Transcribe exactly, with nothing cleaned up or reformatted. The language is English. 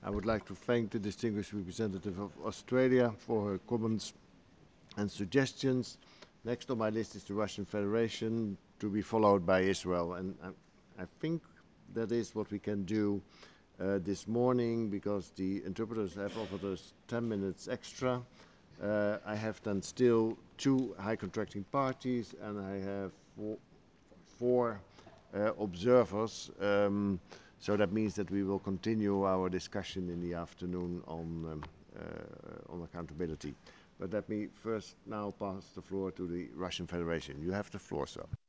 I would like to thank the distinguished representative of Australia for her comments and suggestions. Next on my list is the Russian Federation, to be followed by Israel. And I, I think that is what we can do uh, this morning, because the interpreters have offered us ten minutes extra. Uh, I have then still two high contracting parties, and I have four, four uh, observers. Um, so that means that we will continue our discussion in the afternoon on, um, uh, on accountability. But let me first now pass the floor to the Russian Federation. You have the floor, sir.